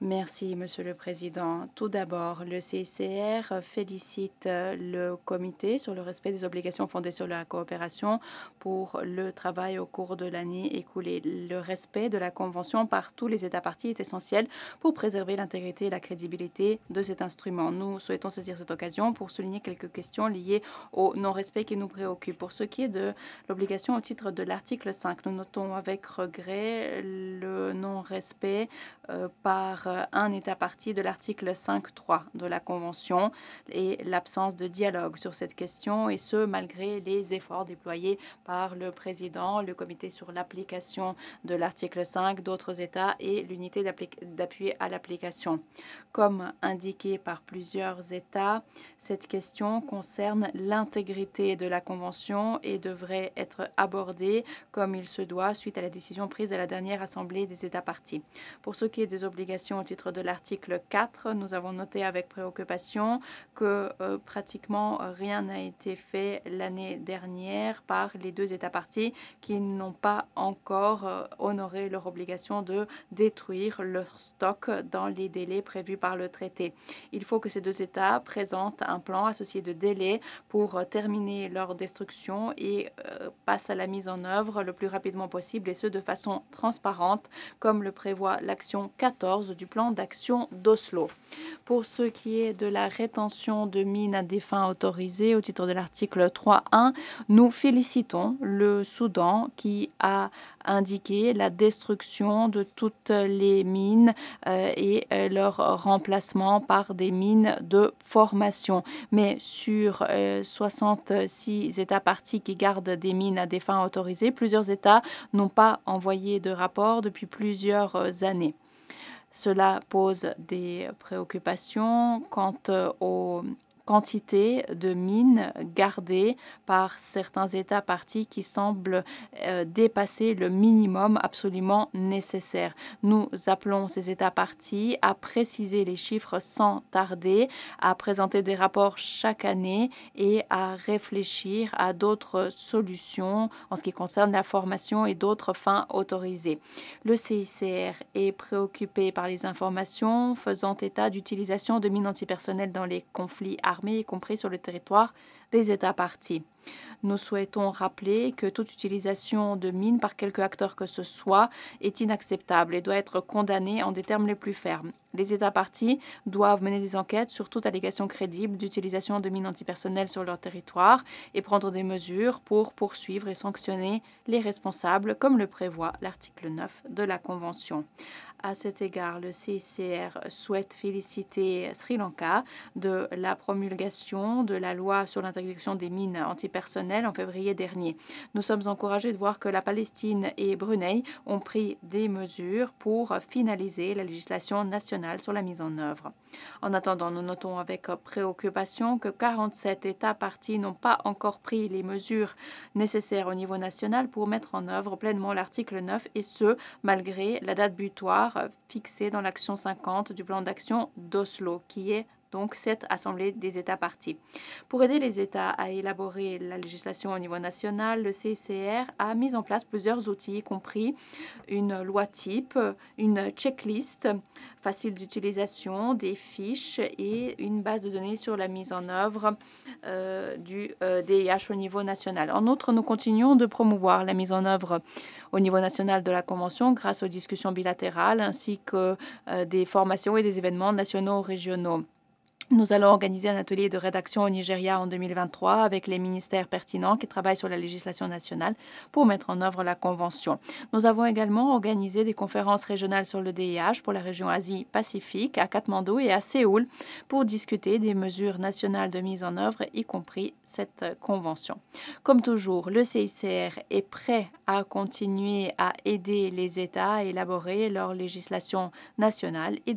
Merci, Monsieur le Président. Tout d'abord, le CICR félicite le comité sur le respect des obligations fondées sur la coopération pour le travail au cours de l'année écoulée. Le respect de la Convention par tous les États parties est essentiel pour préserver l'intégrité et la crédibilité de cet instrument. Nous souhaitons saisir cette occasion pour souligner quelques questions liées au non-respect qui nous préoccupe. Pour ce qui est de l'obligation au titre de l'article 5, nous notons avec regret le non-respect par un État partie de l'article 5.3 de la Convention et l'absence de dialogue sur cette question, et ce, malgré les efforts déployés par le Président, le Comité sur l'application de l'article 5 d'autres États et l'unité d'appui à l'application. Comme indiqué par plusieurs États, cette question concerne l'intégrité de la Convention et devrait être abordée comme il se doit suite à la décision prise à la dernière Assemblée des États parties. Pour ce qui est des obligations au titre de l'article 4, nous avons noté avec préoccupation que pratiquement rien n'a été fait l'année dernière par les deux États parties qui n'ont pas encore honoré leur obligation de détruire leur stock dans les délais prévus par le traité. Il faut que ces deux États présentent un plan associé de délais pour terminer leur destruction et passent à la mise en œuvre le plus rapidement possible, et ce de façon transparente, comme le prévoit l'action 14 du plan d'action d'Oslo. Pour ce qui est de la rétention de mines à des fins autorisées au titre de l'article 3.1, nous félicitons le Soudan qui a indiqué la destruction de toutes les mines et leur remplacement par des mines de formation. Mais sur 66 États parties qui gardent des mines à des fins autorisées, plusieurs États n'ont pas envoyé de rapport depuis plusieurs années. Cela pose des préoccupations quant aux quantités de mines gardées par certains États parties qui semblent dépasser le minimum absolument nécessaire. Nous appelons ces États parties à préciser les chiffres sans tarder, à présenter des rapports chaque année et à réfléchir à d'autres solutions en ce qui concerne la formation et d'autres fins autorisées. Le CICR est préoccupé par les informations faisant état d'utilisation de mines antipersonnelles dans les conflits armés, y compris sur le territoire des États parties. Nous souhaitons rappeler que toute utilisation de mines par quelque acteur que ce soit est inacceptable et doit être condamnée en des termes les plus fermes. Les États parties doivent mener des enquêtes sur toute allégation crédible d'utilisation de mines antipersonnelles sur leur territoire et prendre des mesures pour poursuivre et sanctionner les responsables, comme le prévoit l'article 9 de la Convention. À cet égard, le CICR souhaite féliciter Sri Lanka de la promulgation de la loi sur l'interdiction des mines antipersonnelles en février dernier. Nous sommes encouragés de voir que la Palestine et Brunei ont pris des mesures pour finaliser la législation nationale sur la mise en œuvre. En attendant, nous notons avec préoccupation que 47 États parties n'ont pas encore pris les mesures nécessaires au niveau national pour mettre en œuvre pleinement l'article 9, et ce, malgré la date butoir fixée dans l'action 50 du plan d'action d'Oslo, qui est donc cette Assemblée des États parties. Pour aider les États à élaborer la législation au niveau national, le CICR a mis en place plusieurs outils, y compris une loi type, une checklist facile d'utilisation, des fiches et une base de données sur la mise en œuvre du DIH au niveau national. En outre, nous continuons de promouvoir la mise en œuvre au niveau national de la Convention grâce aux discussions bilatérales ainsi que des formations et des événements nationaux ou régionaux. Nous allons organiser un atelier de rédaction au Nigeria en 2023 avec les ministères pertinents qui travaillent sur la législation nationale pour mettre en œuvre la Convention. Nous avons également organisé des conférences régionales sur le DIH pour la région Asie-Pacifique à Katmandou et à Séoul pour discuter des mesures nationales de mise en œuvre, y compris cette Convention. Comme toujours, le CICR est prêt à continuer à aider les États à élaborer leur législation nationale et